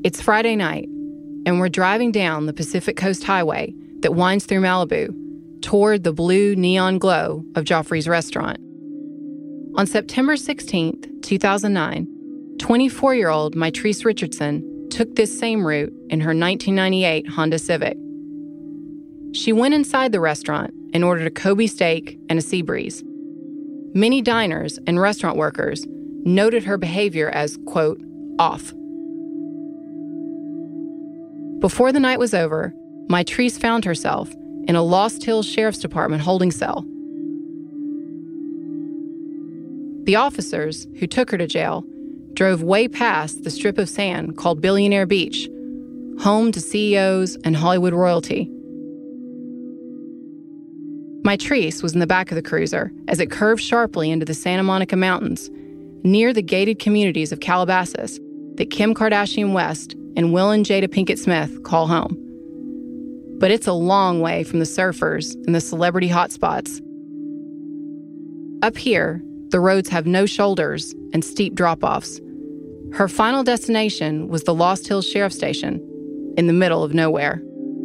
It's Friday night, and we're driving down the Pacific Coast Highway that winds through Malibu toward the blue neon glow of Joffrey's restaurant. On September 16th, 2009, 24-year-old Mitrice Richardson took this same route in her 1998 Honda Civic. She went inside the restaurant and ordered a Kobe steak and a sea breeze. Many diners and restaurant workers noted her behavior as, quote, off. Before the night was over, Mitrice found herself in a Lost Hills Sheriff's Department holding cell. The officers who took her to jail drove way past the strip of sand called Billionaire Beach, home to CEOs and Hollywood royalty. Mitrice was in the back of the cruiser as it curved sharply into the Santa Monica Mountains, near the gated communities of Calabasas that Kim Kardashian West and Will and Jada Pinkett Smith call home. But it's a long way from the surfers and the celebrity hotspots. Up here, the roads have no shoulders and steep drop-offs. Her final destination was the Lost Hills Sheriff Station in the middle of nowhere.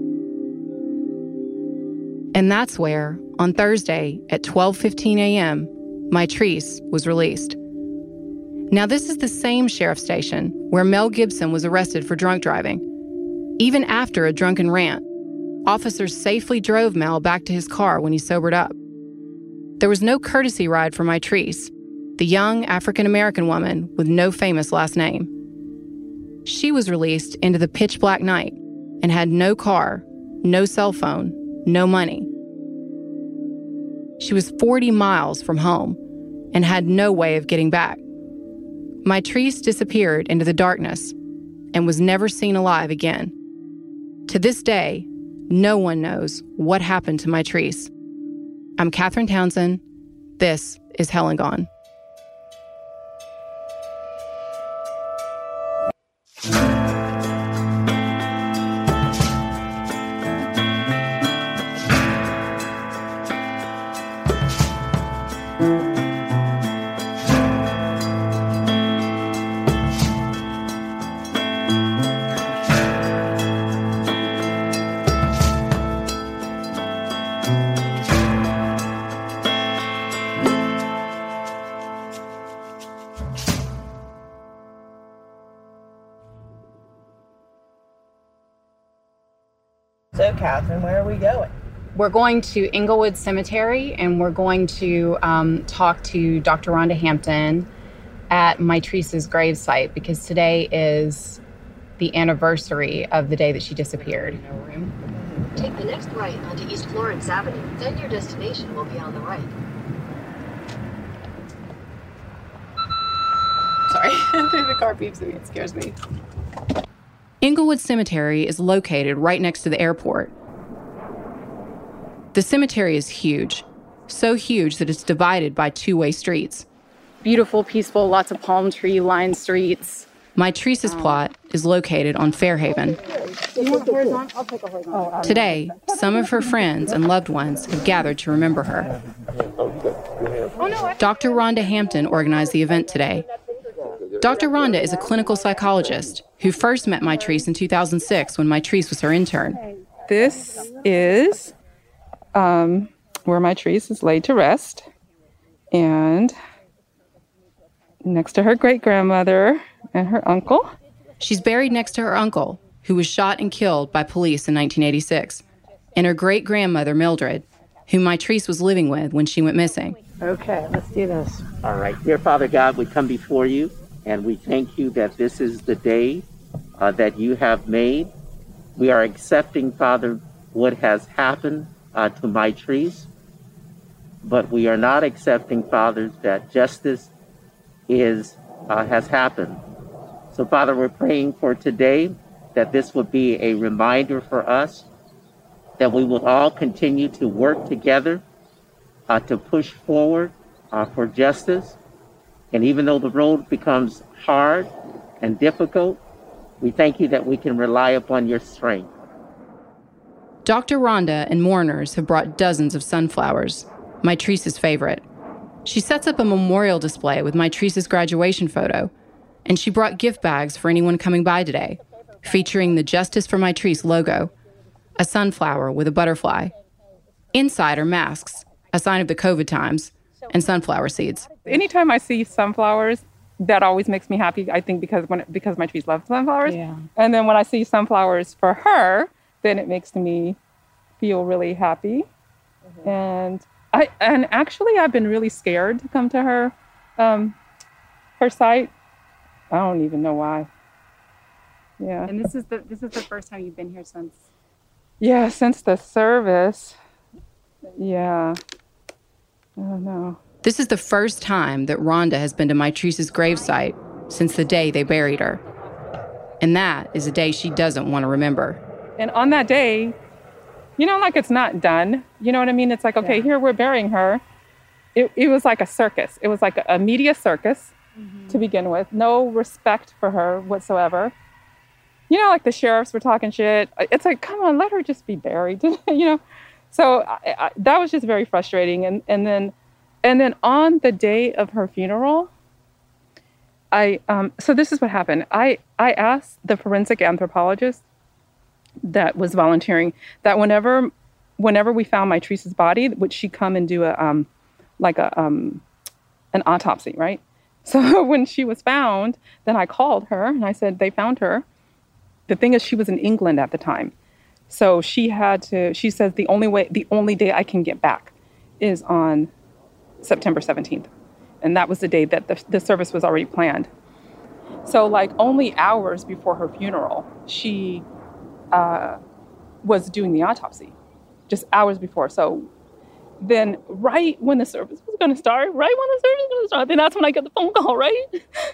And that's where, on Thursday at 12:15 a.m., Mitrice was released. Now, this is the same sheriff station where Mel Gibson was arrested for drunk driving. Even after a drunken rant, officers safely drove Mel back to his car when he sobered up. There was no courtesy ride for Mitrice, the young African-American woman with no famous last name. She was released into the pitch-black night and had no car, no cell phone, no money. She was 40 miles from home and had no way of getting back. Mitrice disappeared into the darkness and was never seen alive again. To this day, no one knows what happened to Mitrice. I'm Katherine Townsend. This is Hell and Gone. So, Katherine, where are we going? We're going to Inglewood Cemetery, and we're going to talk to Dr. Rhonda Hampton at Mitrice's gravesite, because today is the anniversary of the day that she disappeared. Take the next right onto East Florence Avenue. Then your destination will be on the right. Sorry, the car beeps at me. It scares me. Inglewood Cemetery is located right next to the airport. The cemetery is huge, so huge that it's divided by two-way streets. Beautiful, peaceful, lots of palm tree-lined streets. Mitrice's plot is located on Fairhaven. Today, some of her friends and loved ones have gathered to remember her. Dr. Rhonda Hampton organized the event today. Dr. Rhonda is a clinical psychologist who first met Mitrice in 2006 when Mitrice was her intern. This is where Mitrice is laid to rest, and next to her great-grandmother and her uncle. She's buried next to her uncle, who was shot and killed by police in 1986, and her great-grandmother, Mildred, whom Mitrice was living with when she went missing. Okay, let's do this. All right. Dear Father God, we come before you, and we thank you that this is the day that you have made. We are accepting, Father, what has happened to Mitrice, but we are not accepting, Father, that justice has happened. So, Father, we're praying for today that this will be a reminder for us that we will all continue to work together to push forward for justice. And even though the road becomes hard and difficult, we thank you that we can rely upon your strength. Dr. Rhonda and mourners have brought dozens of sunflowers, Mitrice's favorite. She sets up a memorial display with Mitrice's graduation photo, and she brought gift bags for anyone coming by today. featuring the Justice for Mitrice logo, a sunflower with a butterfly. Inside are masks, a sign of the COVID times, and sunflower seeds. Anytime I see sunflowers, that always makes me happy, I think, because Mitrice loves sunflowers. Yeah. And then when I see sunflowers for her, then it makes me feel really happy. Mm-hmm. And actually I've been really scared to come to her site. I don't even know why. Yeah. And this is the first time you've been here since? Yeah, since the service. Yeah. I don't know. This is the first time that Rhonda has been to Mitrice's gravesite since the day they buried her. And that is a day she doesn't want to remember. And on that day, like it's not done. You know what I mean? It's like, okay, here we're burying her. It was like a circus. It was like a media circus to begin with. No respect for her whatsoever. Like the sheriffs were talking shit. It's like, come on, let her just be buried, So that was just very frustrating. And then on the day of her funeral, so this is what happened. I asked the forensic anthropologist that was volunteering that whenever we found Mitrice's body, would she come and do an autopsy, right? So when she was found, then I called her and I said, they found her. The thing is, she was in England at the time. So she says the only day I can get back is on September 17th. And that was the day that the service was already planned. So like only hours before her funeral, she was doing the autopsy, just hours before. So then right when the service was going to start, then that's when I get the phone call, right?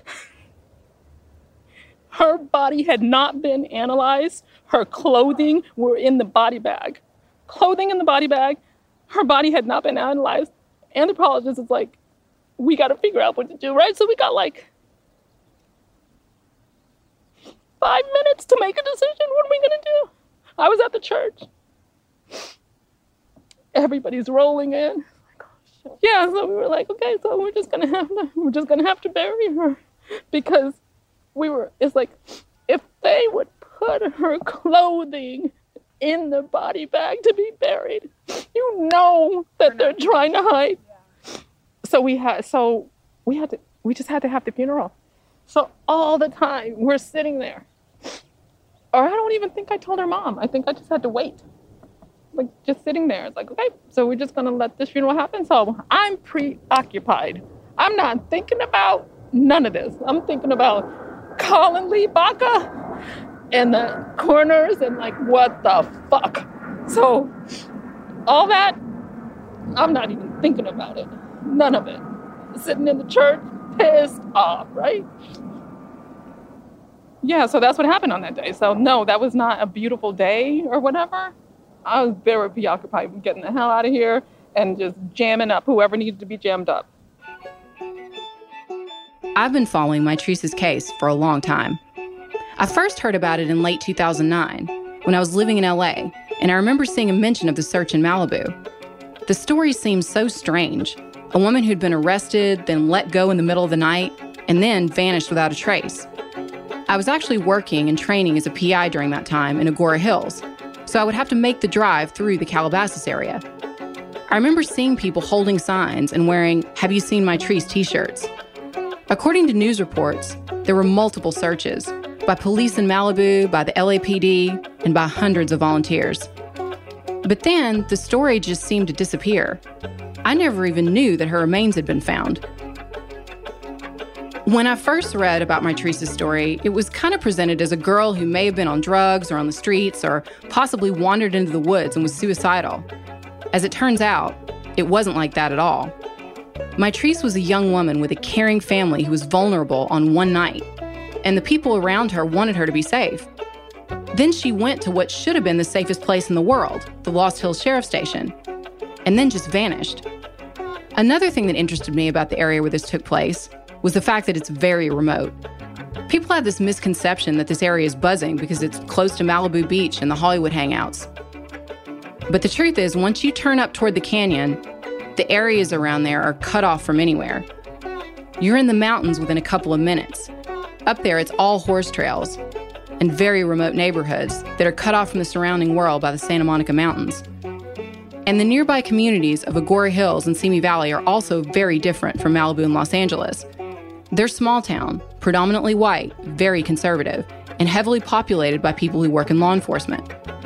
Her body had not been analyzed. Her clothing were in the body bag. Clothing in the body bag. Her body had not been analyzed. Anthropologist is like, we got to figure out what to do, right? So we got like 5 minutes to make a decision. What are we going to do? I was at the church. Everybody's rolling in. Yeah, so we were like, okay, so we're just gonna have to bury her, because it's like, if they would put her clothing in the body bag to be buried, that they're trying to hide. So we just had to have the funeral. So all the time we're sitting there. Or I don't even think I told her mom. I think I just had to wait. Like just sitting there. It's like, okay, so we're just gonna let this funeral happen. So I'm preoccupied. I'm not thinking about none of this. I'm thinking about calling Lee Baca and the coroners and like, what the fuck? So all that, I'm not even thinking about it. None of it. Sitting in the church, pissed off, right? Yeah, so that's what happened on that day. So no, that was not a beautiful day or whatever. I was very preoccupied with getting the hell out of here and just jamming up whoever needed to be jammed up. I've been following Mitrice's case for a long time. I first heard about it in late 2009 when I was living in LA, and I remember seeing a mention of the search in Malibu. The story seemed so strange. A woman who'd been arrested, then let go in the middle of the night, and then vanished without a trace. I was actually working and training as a PI during that time in Agoura Hills, so I would have to make the drive through the Calabasas area. I remember seeing people holding signs and wearing "Have you seen Mitrice" t-shirts. According to news reports, there were multiple searches by police in Malibu, by the LAPD, and by hundreds of volunteers. But then the story just seemed to disappear. I never even knew that her remains had been found. When I first read about Mitrice's story, it was kind of presented as a girl who may have been on drugs or on the streets or possibly wandered into the woods and was suicidal. As it turns out, it wasn't like that at all. Mitrice was a young woman with a caring family who was vulnerable on one night, and the people around her wanted her to be safe. Then she went to what should have been the safest place in the world, the Lost Hills Sheriff Station, and then just vanished. Another thing that interested me about the area where this took place was the fact that it's very remote. People have this misconception that this area is buzzing because it's close to Malibu Beach and the Hollywood hangouts. But the truth is, once you turn up toward the canyon, the areas around there are cut off from anywhere. You're in the mountains within a couple of minutes. Up there, it's all horse trails. and very remote neighborhoods that are cut off from the surrounding world by the Santa Monica Mountains. And the nearby communities of Agoura Hills and Simi Valley are also very different from Malibu and Los Angeles. They're small town, predominantly white, very conservative, and heavily populated by people who work in law enforcement.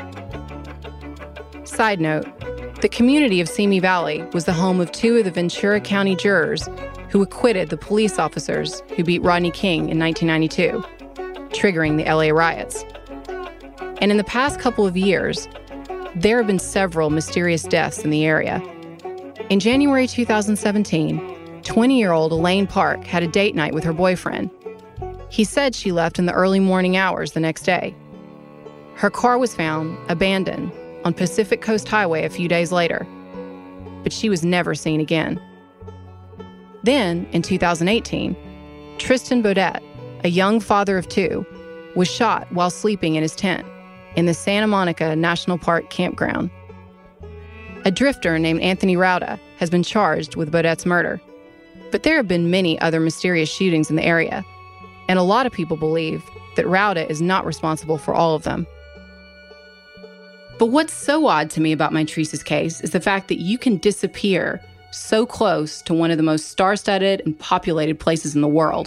Side note, the community of Simi Valley was the home of 2 of the Ventura County jurors who acquitted the police officers who beat Rodney King in 1992, triggering the LA riots. And in the past couple of years, there have been several mysterious deaths in the area. In January 2017, 20-year-old Elaine Park had a date night with her boyfriend. He said she left in the early morning hours the next day. Her car was found abandoned on Pacific Coast Highway a few days later, but she was never seen again. Then, in 2018, Tristan Baudet, a young father of 2, was shot while sleeping in his tent in the Santa Monica National Park campground. A drifter named Anthony Rauda has been charged with Baudet's murder. But there have been many other mysterious shootings in the area, and a lot of people believe that Rauda is not responsible for all of them. But what's so odd to me about Mitrice's case is the fact that you can disappear so close to one of the most star-studded and populated places in the world.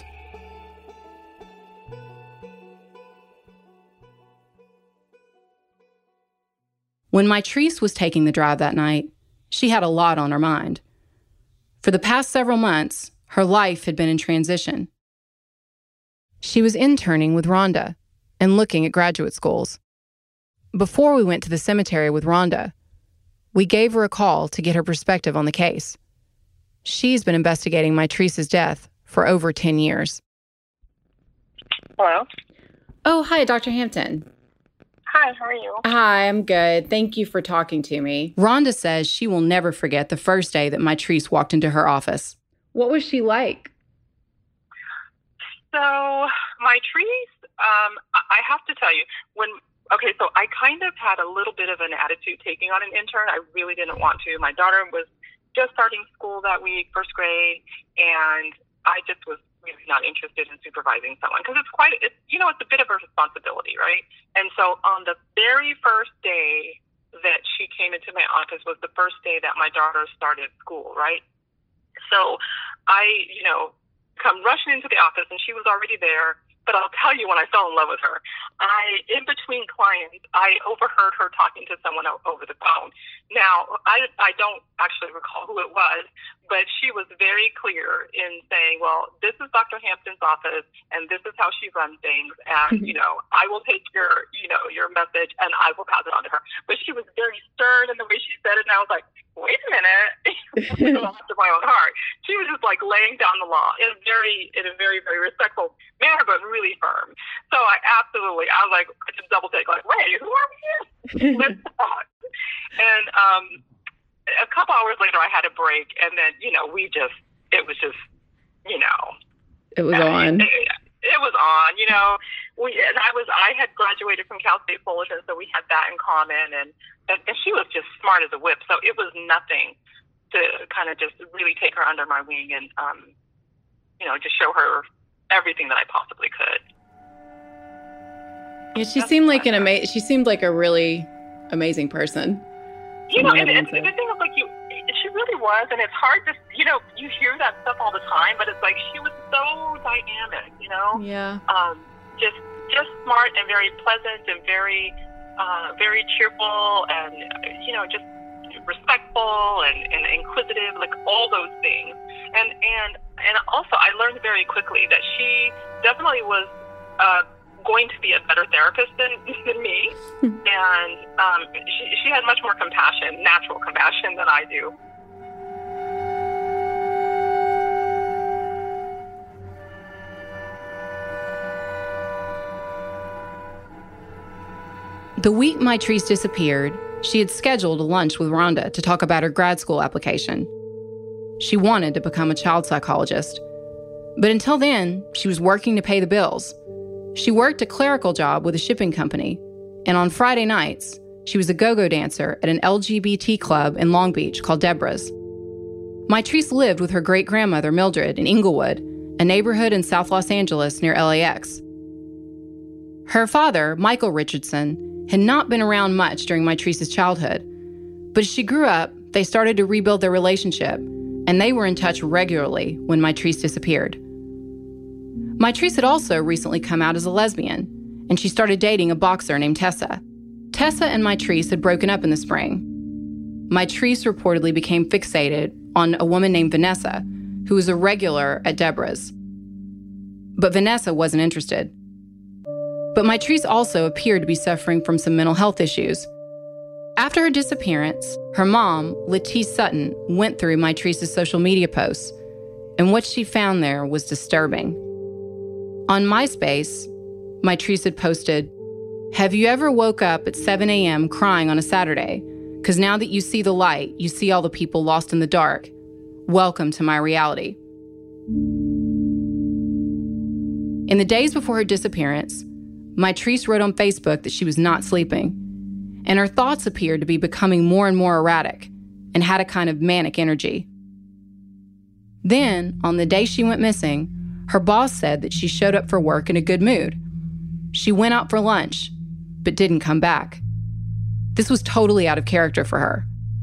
When Mitrice was taking the drive that night, she had a lot on her mind. For the past several months, her life had been in transition. She was interning with Rhonda and looking at graduate schools. Before we went to the cemetery with Rhonda, we gave her a call to get her perspective on the case. She's been investigating Mitrice's death for over 10 years. Hello? Oh, hi, Dr. Hampton. Hi, how are you? Hi, I'm good. Thank you for talking to me. Rhonda says she will never forget the first day that Mitrice walked into her office. What was she like? So, Mitrice, I have to tell you, so I kind of had a little bit of an attitude taking on an intern. I really didn't want to. My daughter was just starting school that week, first grade, and I just was really not interested in supervising someone because it's a bit of a responsibility, right? And so on the very first day that she came into my office was the first day that my daughter started school, right? So I, come rushing into the office and she was already there. But I'll tell you, when I fell in love with her, in between clients, I overheard her talking to someone over the phone. Now, I don't actually recall who it was, but she was very clear in saying, well, this is Dr. Hampton's office, and this is how she runs things, and, I will take your message, and I will pass it on to her. But she was very stern in the way she said it, and I was like, wait a minute, after my own heart. She was just like laying down the law in a very, very respectful manner, but really firm. So I just double take, like, wait, who are we? Let's talk. And a couple hours later, I had a break, and then, it was on. It was on, I had graduated from Cal State Fullerton, so we had that in common, and she was just smart as a whip, so it was nothing to kind of just really take her under my wing and, just show her everything that I possibly could. Yeah, she seemed like she seemed like a really amazing person. And the thing is, like, she really was, and it's hard to, you hear that stuff all the time, but it's like she was so dynamic, Yeah. Just smart and very pleasant and very cheerful and, just respectful and inquisitive, like all those things. And also I learned very quickly that she definitely was going to be a better therapist than me. And she had much more compassion, natural compassion, than I do. The week Mitrice disappeared, she had scheduled a lunch with Rhonda to talk about her grad school application. She wanted to become a child psychologist. But until then, she was working to pay the bills. She worked a clerical job with a shipping company, and on Friday nights, she was a go-go dancer at an LGBT club in Long Beach called Deborah's. Mitrice lived with her great-grandmother, Mildred, in Inglewood, a neighborhood in South Los Angeles near LAX. Her father, Michael Richardson, had not been around much during Mitrice's childhood, but as she grew up, they started to rebuild their relationship, and they were in touch regularly when Mitrice disappeared. Mitrice had also recently come out as a lesbian, and she started dating a boxer named Tessa. Tessa and Mitrice had broken up in the spring. Mitrice reportedly became fixated on a woman named Vanessa, who was a regular at Deborah's. But Vanessa wasn't interested. But Mitrice also appeared to be suffering from some mental health issues. After her disappearance, her mom, Lettice Sutton, went through Mitrice's social media posts, and what she found there was disturbing. On MySpace, Mitrice had posted, "Have you ever woke up at 7 a.m. crying on a Saturday? Because now that you see the light, you see all the people lost in the dark. Welcome to my reality." In the days before her disappearance, Mitrice wrote on Facebook that she was not sleeping, and her thoughts appeared to be becoming more and more erratic and had a kind of manic energy. Then, on the day she went missing, her boss said that she showed up for work in a good mood. She went out for lunch, but didn't come back. This was totally out of character for her.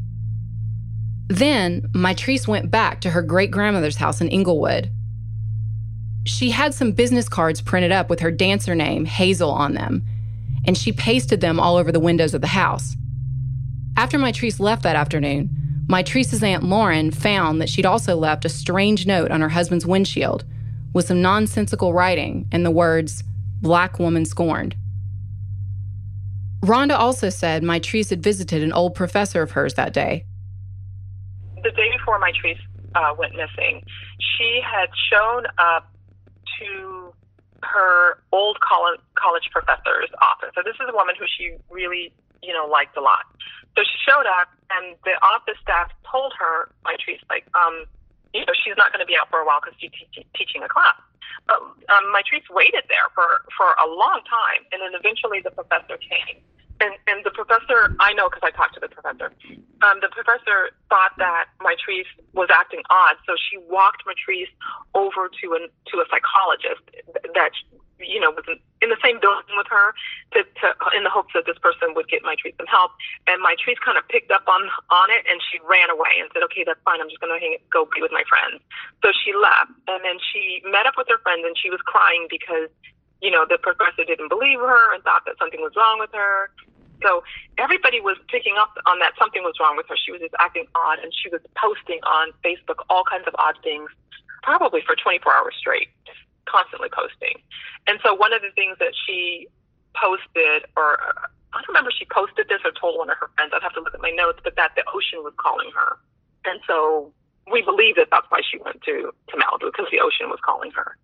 Then, Mitrice went back to her great-grandmother's house in Inglewood. She had some business cards printed up with her dancer name, Hazel, on them, and she pasted them all over the windows of the house. After Mitrice left that afternoon, Mitrice's Aunt Lauren found that she'd also left a strange note on her husband's windshield with some nonsensical writing and the words, "Black woman scorned." Rhonda also said Mitrice had visited an old professor of hers that day. The day before Mitrice went missing, she had shown up to her old college professor's office. So this is a woman who she really, liked a lot. So she showed up, and the office staff told her, Mitrice, she's not going to be out for a while because she's teaching a class. But Mitrice waited there for a long time, and then eventually the professor came. And the professor, I know because I talked to the professor, the professor thought that Mitrice was acting odd, so she walked Mitrice over to a psychologist that, was in the same building with her to in the hopes that this person would get Mitrice some help. And Mitrice kind of picked up on it, and she ran away and said, "Okay, that's fine. I'm just going to go be with my friends." So she left, and then she met up with her friends, and she was crying because, the professor didn't believe her and thought that something was wrong with her. So everybody was picking up on that something was wrong with her. She was just acting odd, and she was posting on Facebook all kinds of odd things, probably for 24 hours straight, just constantly posting. And so one of the things that she posted, or I don't remember if she posted this or told one of her friends, I'd have to look at my notes, but that the ocean was calling her. And so we believe that that's why she went to Malibu, because the ocean was calling her.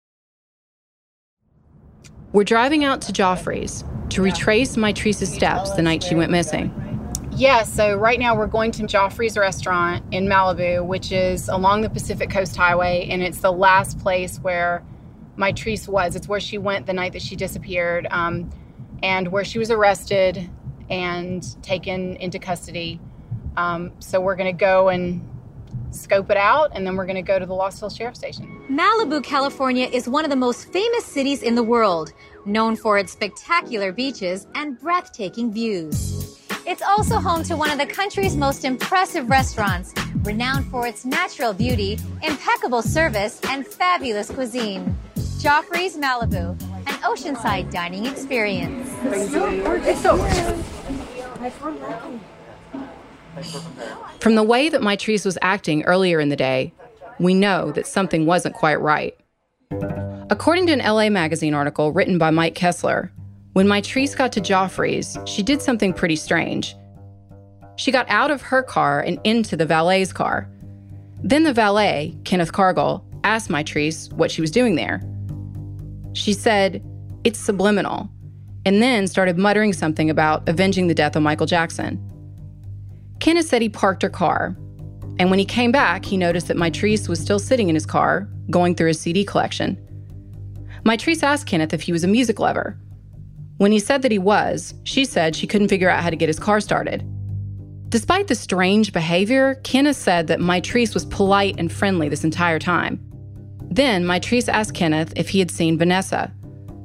We're driving out to Joffrey's to retrace Mitrice's steps the night she went missing. Yeah, so right now we're going to Joffrey's restaurant in Malibu, which is along the Pacific Coast Highway, and it's the last place where Mitrice was. It's where she went the night that she disappeared, and where she was arrested and taken into custody. So we're going to go and scope it out, and then we're going to go to the Lost Hills Sheriff Station. Malibu, California is one of the most famous cities in the world, known for its spectacular beaches and breathtaking views. It's also home to one of the country's most impressive restaurants, renowned for its natural beauty, impeccable service, and fabulous cuisine. Joffrey's Malibu, an oceanside dining experience. From the way that Mitrice was acting earlier in the day, we know that something wasn't quite right. According to an LA Magazine article written by Mike Kessler, when Mitrice got to Joffrey's, she did something pretty strange. She got out of her car and into the valet's car. Then the valet, Kenneth Cargill, asked Mitrice what she was doing there. She said, "It's subliminal," and then started muttering something about avenging the death of Michael Jackson. Kenneth said he parked her car, and when he came back, he noticed that Mitrice was still sitting in his car, going through his CD collection. Mitrice asked Kenneth if he was a music lover. When he said that he was, she said she couldn't figure out how to get his car started. Despite the strange behavior, Kenneth said that Mitrice was polite and friendly this entire time. Then Mitrice asked Kenneth if he had seen Vanessa.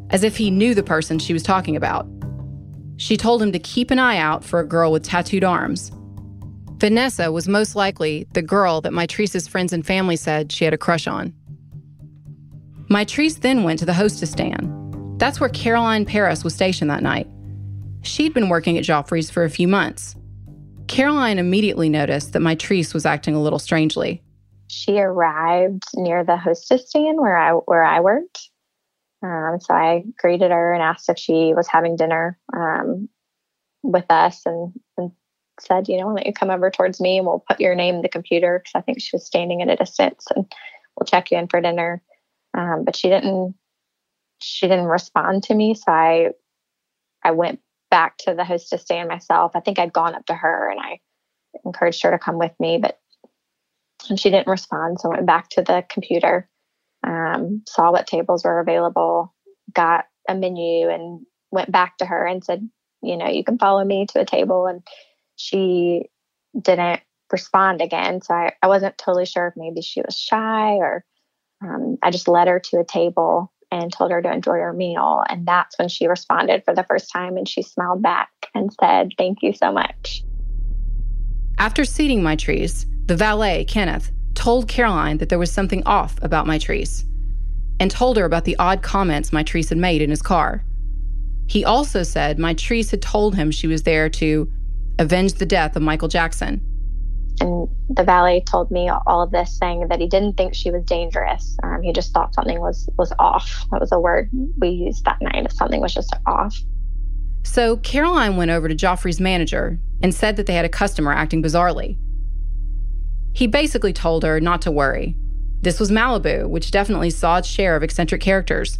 as if he knew the person she was talking about. She told him to keep an eye out for a girl with tattooed arms. Vanessa was most likely the girl that Mitrice's friends and family said she had a crush on. Mitrice then went to the hostess stand. That's where Caroline Paris was stationed that night. She'd been working at Joffrey's for a few months. Caroline immediately noticed that Mitrice was acting a little strangely. She arrived near the hostess stand where I worked. So I greeted her and asked if she was having dinner with us and said, why don't you come over towards me and we'll put your name in the computer, because I think she was standing at a distance, and we'll check you in for dinner. But she didn't respond to me. So I went back to the hostess stand myself. I think I'd gone up to her and I encouraged her to come with me, but she didn't respond. So I went back to the computer, saw what tables were available, got a menu, and went back to her and said, you can follow me to a table. And she didn't respond again. So I wasn't totally sure if maybe she was shy, or I just led her to a table and told her to enjoy her meal. And that's when she responded for the first time, and she smiled back and said, "Thank you so much." After seating Mitrice, the valet, Kenneth, told Caroline that there was something off about Mitrice and told her about the odd comments Mitrice had made in his car. He also said Mitrice had told him she was there to avenge the death of Michael Jackson. And the valet told me all of this, saying that he didn't think she was dangerous. He just thought something was off. That was a word we used that night, if something was just off. So Caroline went over to Joffrey's manager and said that they had a customer acting bizarrely. He basically told her not to worry. This was Malibu, which definitely saw its share of eccentric characters.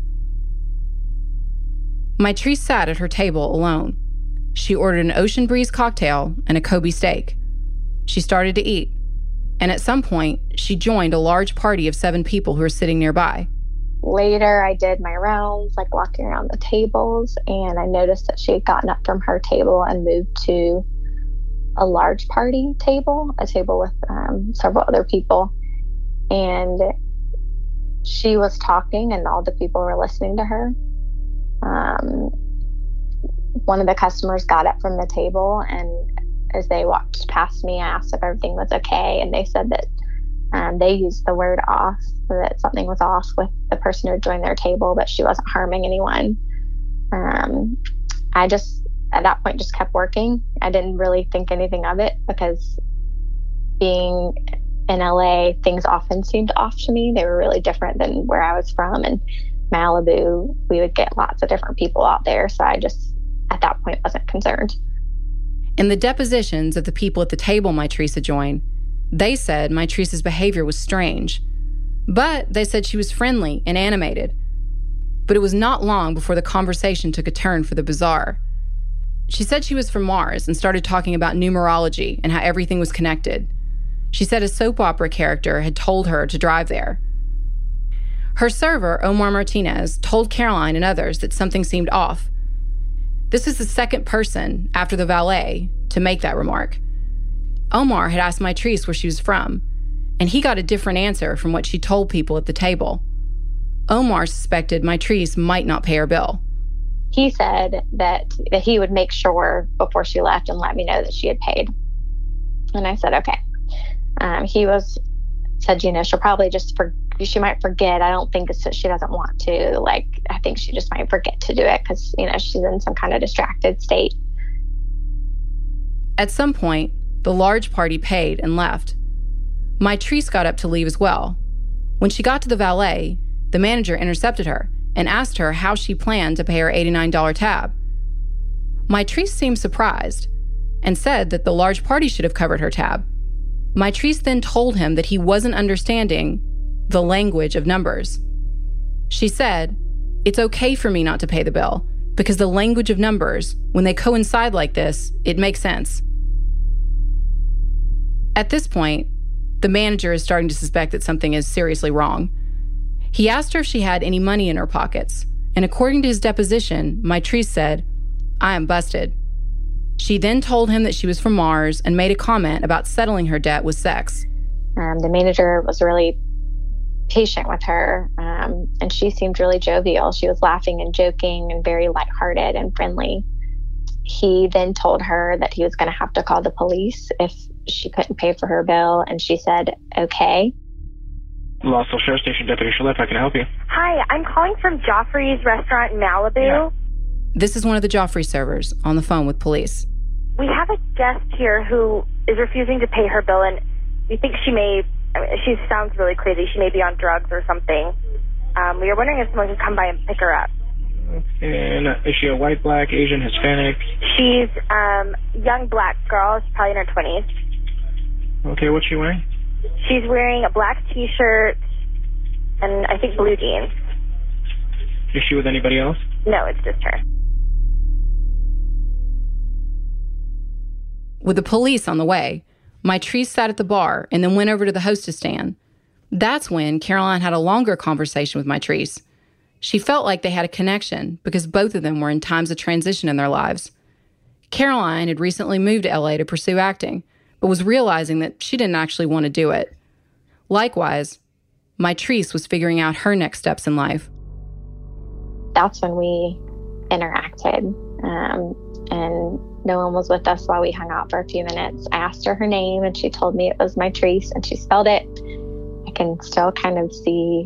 Mitrice sat at her table alone. She ordered an Ocean Breeze cocktail and a Kobe steak. She started to eat, and at some point, she joined a large party of 7 people who were sitting nearby. Later, I did my rounds, walking around the tables, and I noticed that she had gotten up from her table and moved to a large party table, a table with several other people. And she was talking, and all the people were listening to her. One of the customers got up from the table, and as they walked past me, I asked if everything was okay, and they said that they used the word off, that something was off with the person who joined their table, but she wasn't harming anyone. I just, at that point, just kept working. I didn't really think anything of it, because being in LA, things often seemed off to me. They were really different than where I was from. And Malibu, we would get lots of different people out there. So I just, at that point, wasn't concerned. In the depositions of the people at the table Mitrice had joined, they said Mitrice's behavior was strange, but they said she was friendly and animated. But it was not long before the conversation took a turn for the bizarre. She said she was from Mars and started talking about numerology and how everything was connected. She said a soap opera character had told her to drive there. Her server, Omar Martinez, told Caroline and others that something seemed off. This is the second person, after the valet, to make that remark. Omar had asked Mitrice where she was from, and he got a different answer from what she told people at the table. Omar suspected Mitrice might not pay her bill. He said that he would make sure before she left and let me know that she had paid. And I said, okay. He said, she'll probably she might forget. I don't think it's that she doesn't want to. I think she just might forget to do it because, she's in some kind of distracted state. At some point, the large party paid and left. Mitrice got up to leave as well. When she got to the valet, the manager intercepted her and asked her how she planned to pay her $89 tab. Mitrice seemed surprised and said that the large party should have covered her tab. Mitrice then told him that he wasn't understanding the language of numbers. She said, "It's okay for me not to pay the bill, because the language of numbers, when they coincide like this, it makes sense." At this point, the manager is starting to suspect that something is seriously wrong. He asked her if she had any money in her pockets, and according to his deposition, Mitrice said, "I am busted." She then told him that she was from Mars and made a comment about settling her debt with sex. The manager was really patient with her, and she seemed really jovial. She was laughing and joking and very lighthearted and friendly. He then told her that he was going to have to call the police if she couldn't pay for her bill, and she said, okay. Lawsville Sheriff Station Deputy Shalip, how can I help you? Hi, I'm calling from Joffrey's restaurant in Malibu. Yeah. This is one of the Joffrey servers on the phone with police. We have a guest here who is refusing to pay her bill, and we think she sounds really crazy. She may be on drugs or something. We are wondering if someone can come by and pick her up. And is she a white, black, Asian, Hispanic? She's a young black girl. She's probably in her 20s. Okay, what's she wearing? She's wearing a black T-shirt and I think blue jeans. Is she with anybody else? No, it's just her. With the police on the way, Mitrice sat at the bar and then went over to the hostess stand. That's when Caroline had a longer conversation with Mitrice. She felt like they had a connection because both of them were in times of transition in their lives. Caroline had recently moved to LA to pursue acting, but was realizing that she didn't actually want to do it. Likewise, Mitrice was figuring out her next steps in life. That's when we interacted, and no one was with us while we hung out for a few minutes. I asked her name, and she told me it was Mitrice, and she spelled it. I can still kind of see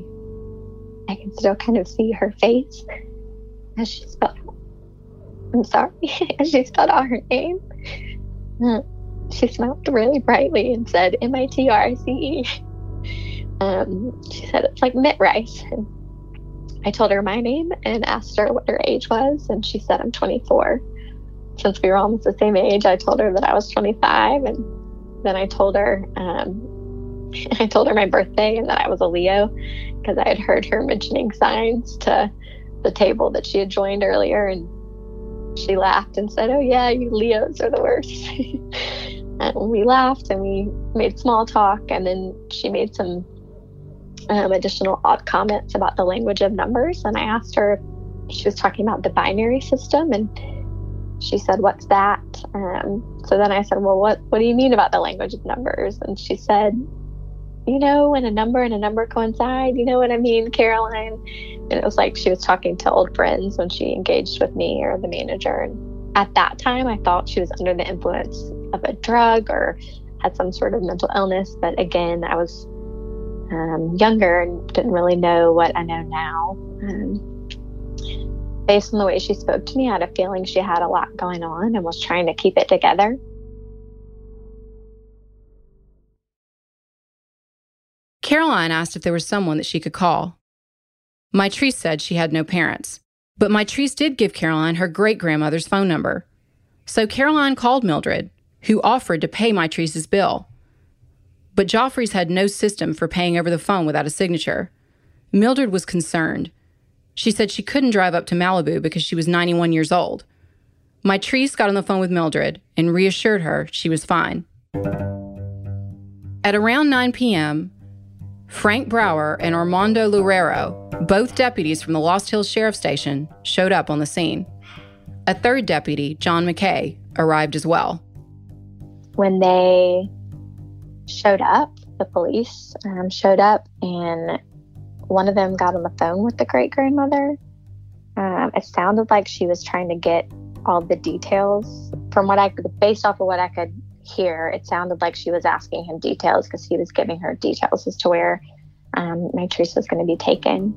her face as she spelled. I'm sorry, as she spelled out her name. She smiled really brightly and said Mitrice. She said it's like mint rice. And I told her my name and asked her what her age was, and she said I'm 24. Since we were almost the same age, I told her that I was 25, and then I told her my birthday and that I was a Leo, because I had heard her mentioning signs to the table that she had joined earlier, and she laughed and said, "Oh yeah, you Leos are the worst." And we laughed and we made small talk, and then she made some additional odd comments about the language of numbers, and I asked her if she was talking about the binary system, and she said, "What's that?" So then I said, "Well, what do you mean about the language of numbers?" And she said, "You know, when a number and a number coincide, you know what I mean, Caroline?" And it was like she was talking to old friends when she engaged with me or the manager. And at that time, I thought she was under the influence of a drug or had some sort of mental illness. But again, I was younger and didn't really know what I know now. Based on the way she spoke to me, I had a feeling she had a lot going on and was trying to keep it together. Caroline asked if there was someone that she could call. Mitrice said she had no parents, but Mitrice did give Caroline her great-grandmother's phone number. So Caroline called Mildred, who offered to pay Mitrice's bill. But Joffrey's had no system for paying over the phone without a signature. Mildred was concerned. She said she couldn't drive up to Malibu because she was 91 years old. Mitrice got on the phone with Mildred and reassured her she was fine. At around 9 p.m., Frank Brower and Armando Loureiro, both deputies from the Lost Hills Sheriff Station, showed up on the scene. A third deputy, John McKay, arrived as well. When they showed up, the police showed up, and one of them got on the phone with the great-grandmother. It sounded like she was trying to get all the details. Based off of what I could hear, it sounded like she was asking him details because he was giving her details as to where Mitrice was going to be taken.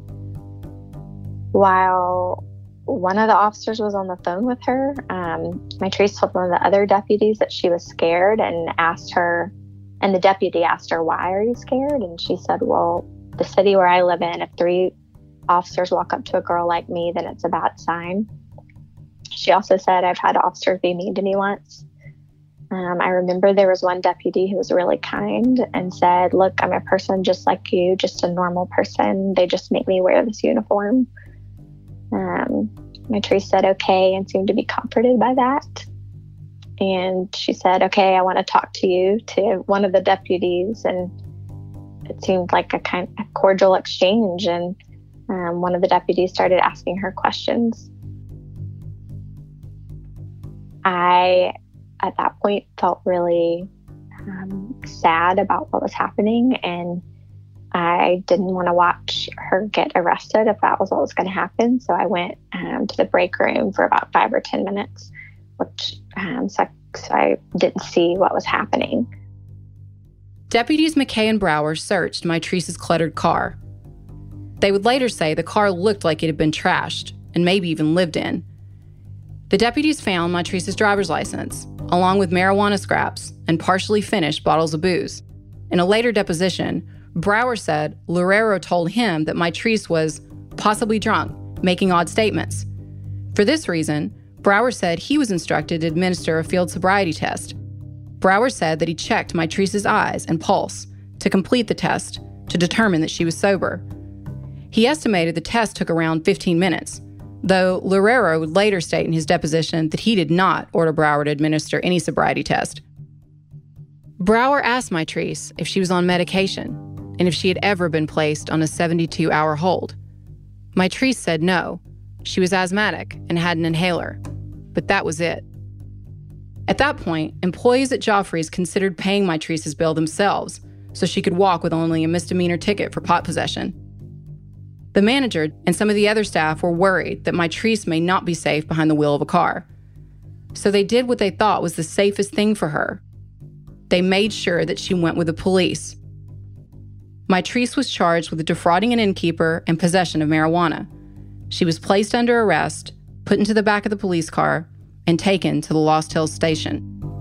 While one of the officers was on the phone with her, Mitrice told one of the other deputies that she was scared and the deputy asked her, "Why are you scared?" And she said, "Well, the city where I live in, if 3 officers walk up to a girl like me, then it's a bad sign." She also said, "I've had officers be mean to me once." I remember there was one deputy who was really kind and said, "Look, I'm a person just like you, just a normal person. They just make me wear this uniform." Mitrice said okay and seemed to be comforted by that. And she said, "Okay, I want to talk to you," to one of the deputies. And it seemed like a kind of cordial exchange. And one of the deputies started asking her questions. I, at that point, felt really sad about what was happening. And I didn't want to watch her get arrested if that was what was going to happen. So I went to the break room for about 5 or 10 minutes, which so I didn't see what was happening. Deputies McKay and Brower searched Mitrice's cluttered car. They would later say the car looked like it had been trashed and maybe even lived in. The deputies found Mitrice's driver's license, along with marijuana scraps and partially finished bottles of booze. In a later deposition, Brower said Loureiro told him that Mitrice was possibly drunk, making odd statements. For this reason, Brower said he was instructed to administer a field sobriety test. Brower said that he checked Mitrice's eyes and pulse to complete the test to determine that she was sober. He estimated the test took around 15 minutes, though Loureiro would later state in his deposition that he did not order Brower to administer any sobriety test. Brower asked Mitrice if she was on medication and if she had ever been placed on a 72-hour hold. Mitrice said no, she was asthmatic and had an inhaler, but that was it. At that point, employees at Joffrey's considered paying Mitrice's bill themselves so she could walk with only a misdemeanor ticket for pot possession. The manager and some of the other staff were worried that Mitrice may not be safe behind the wheel of a car. So they did what they thought was the safest thing for her. They made sure that she went with the police. Mitrice was charged with defrauding an innkeeper and possession of marijuana. She was placed under arrest, put into the back of the police car, and taken to the Lost Hills station.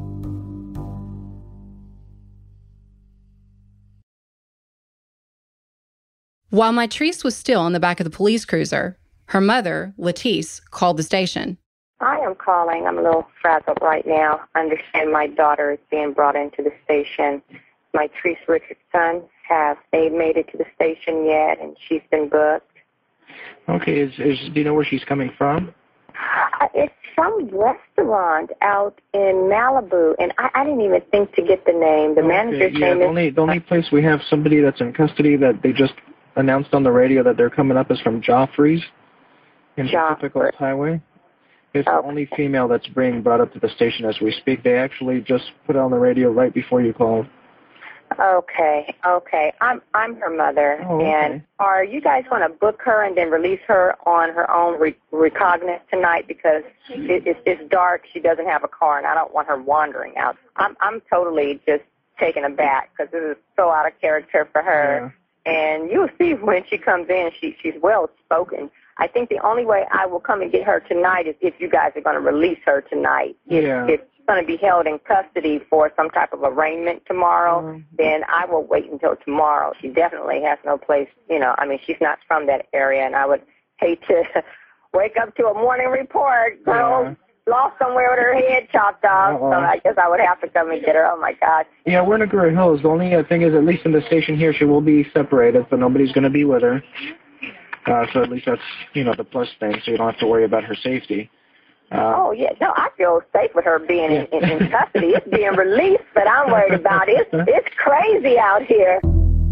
While Mitrice was still on the back of the police cruiser, her mother, Letice, called the station. I am calling. I'm a little frazzled right now. I understand my daughter is being brought into the station. Mitrice Richardson, have they made it to the station yet, and she's been booked? Okay, do you know where she's coming from? It's some restaurant out in Malibu, and I didn't even think to get the name. The manager's name is... The only place we have somebody that's in custody that they just announced on the radio that they're coming up is from Joffrey's in Pacific Coast Highway. It's the only female that's being brought up to the station as we speak. They actually just put it on the radio right before you called. Okay. I'm her mother, and are you guys going to book her and then release her on her own recognizance tonight, because it's dark, she doesn't have a car, and I don't want her wandering out. I'm totally just taken aback because this is so out of character for her, and you'll see when she comes in, she's well spoken. I think the only way I will come and get her tonight is if you guys are going to release her tonight. If she's going to be held in custody for some type of arraignment tomorrow, then I will wait until tomorrow. She definitely has no place, she's not from that area, and I would hate to wake up to a morning report, girl lost somewhere with her head chopped off, so I guess I would have to come and get her. Oh, my God. Yeah, we're in Agoura Hills. The only thing is, at least in the station here, she will be separated, so nobody's going to be with her. So at least that's, the plus thing, so you don't have to worry about her safety. No, I feel safe with her being in custody. It's being released, but I'm worried about it. It's crazy out here.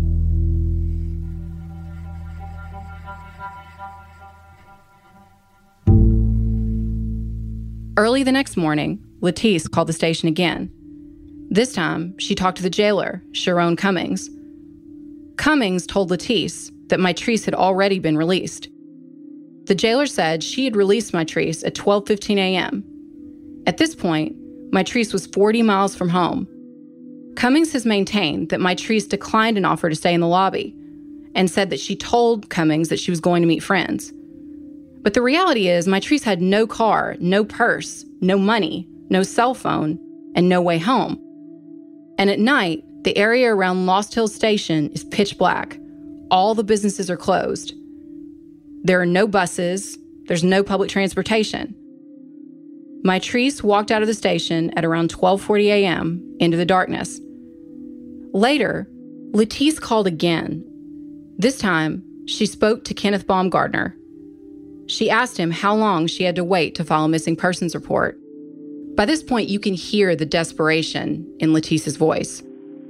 Early the next morning, Letice called the station again. This time, she talked to the jailer, Sharon Cummings. Cummings told Letice that Mitrice had already been released. The jailer said she had released Mitrice at 12:15 a.m. At this point, Mitrice was 40 miles from home. Cummings has maintained that Mitrice declined an offer to stay in the lobby and said that she told Cummings that she was going to meet friends. But the reality is Mitrice had no car, no purse, no money, no cell phone, and no way home. And at night, the area around Lost Hills Station is pitch black. All the businesses are closed. There are no buses. There's no public transportation. Mitrice walked out of the station at around 12:40 a.m. into the darkness. Later, Letice called again. This time, she spoke to Kenneth Baumgardner. She asked him how long she had to wait to file a missing persons report. By this point, you can hear the desperation in Letice's voice.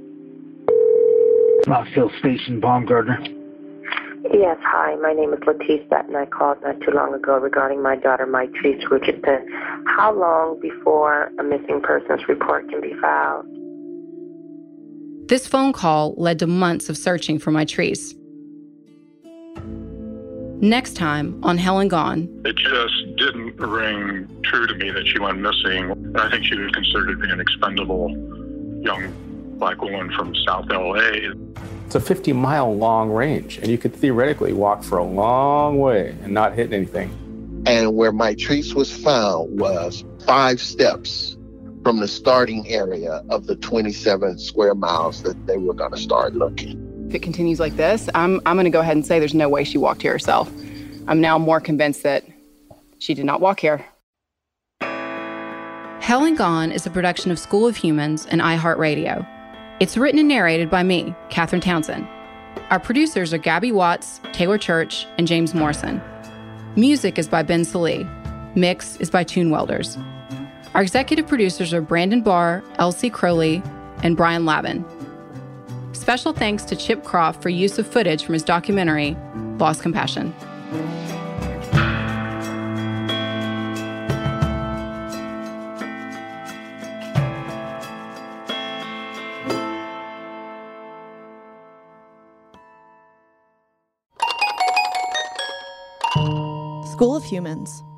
Lost Hills Station, Baumgardner. Yes, hi. My name is Letice Batten. I called not too long ago regarding my daughter, Mitrice Richardson. How long before a missing persons report can be filed? This phone call led to months of searching for Mitrice. Next time on Hell and Gone. It just didn't ring true to me that she went missing. I think she was considered to be an expendable young black woman from South LA. It's a 50-mile long range, and you could theoretically walk for a long way and not hit anything. And where Mitrice was found was 5 steps from the starting area of the 27 square miles that they were going to start looking. If it continues like this, I'm going to go ahead and say there's no way she walked here herself. I'm now more convinced that she did not walk here. Hell and Gone is a production of School of Humans and iHeartRadio. It's written and narrated by me, Katherine Townsend. Our producers are Gabby Watts, Taylor Church, and James Morrison. Music is by Ben Salee. Mix is by Tune Welders. Our executive producers are Brandon Barr, Elsie Crowley, and Brian Lavin. Special thanks to Chip Croft for use of footage from his documentary, Lost Compassion. School of Humans.